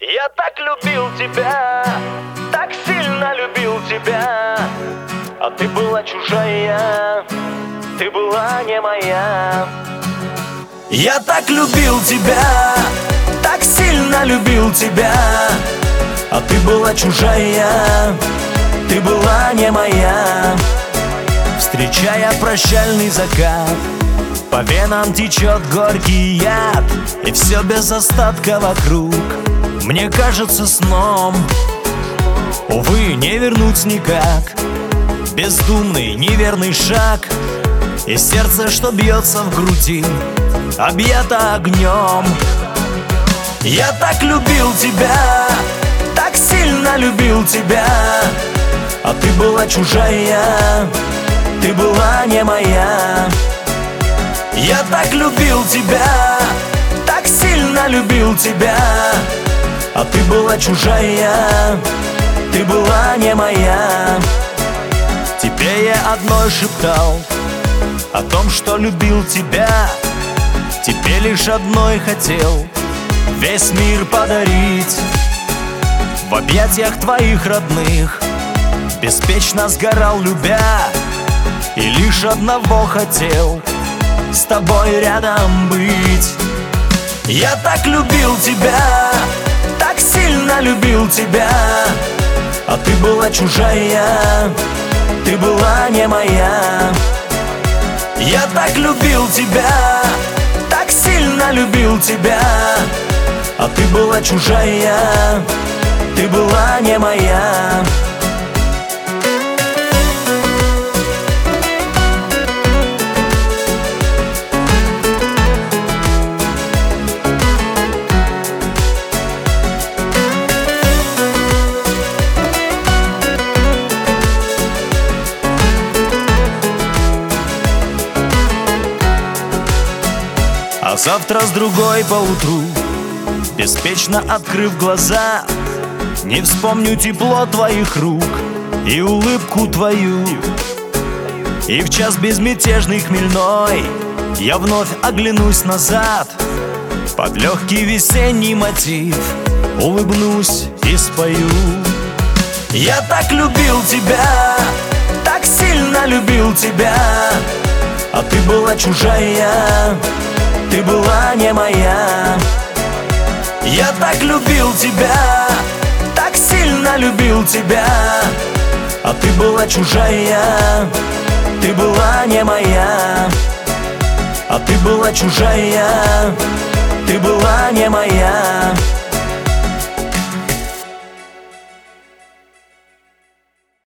Я так любил тебя, так сильно любил тебя, а ты была чужая, ты была не моя. Я так любил тебя, так сильно любил тебя, а ты была чужая, ты была не моя. Встречая прощальный закат, по венам течет горький яд, и все без остатка вокруг мне кажется сном. Увы, не вернуть никак бездумный, неверный шаг, и сердце, что бьется в груди, объято огнем. Я так любил тебя, так сильно любил тебя, а ты была чужая, ты была не моя. Я так любил тебя, так сильно любил тебя, а ты была чужая, ты была не моя. Тебе я одной шептал о том, что любил тебя, тебе лишь одной хотел весь мир подарить. В объятиях твоих родных беспечно сгорал, любя, и лишь одного хотел — с тобой рядом быть. Я так любил тебя, так сильно любил тебя, а ты была чужая, ты была не моя. Я так любил тебя, так сильно любил тебя, а ты была чужая, ты была не моя. А завтра с другой поутру, беспечно открыв глаза, не вспомню тепло твоих рук и улыбку твою. И в час безмятежный хмельной я вновь оглянусь назад, под легкий весенний мотив улыбнусь и спою. Я так любил тебя, так сильно любил тебя, а ты была чужая, ты была не моя. Я так любил тебя, так сильно любил тебя, а ты была чужая, ты была не моя. А ты была чужая, ты была не моя.